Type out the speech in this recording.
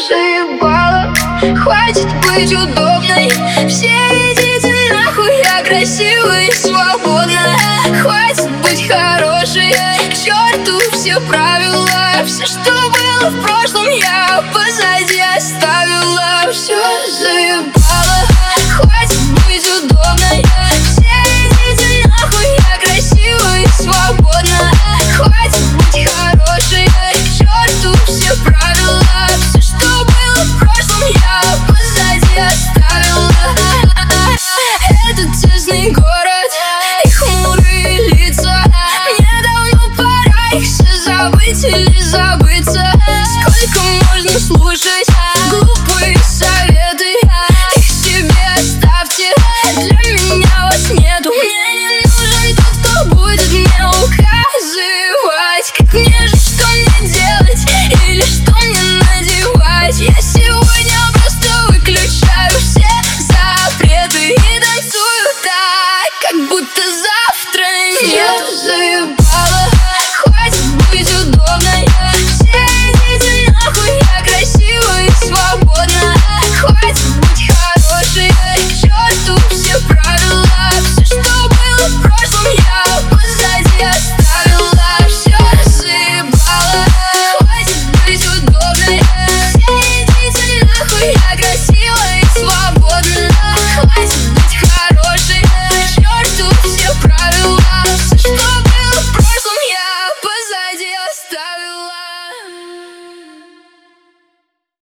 заебало, хватит быть удобной. Все идите нахуй, я красивая и свободная. Хватит быть хорошей, к черту все правила. Все, что было в прошлом, я позади оставила. Все заебало, хватит быть удобной. Все идите нахуй, я красивая и свободная. Хватит быть хорошей, к черту все правила. Все, что было в прошлом, я позади оставила. Этот тесный город и хмурые лица, мне давно пора их все забыть или забыться. Сколько можно слушать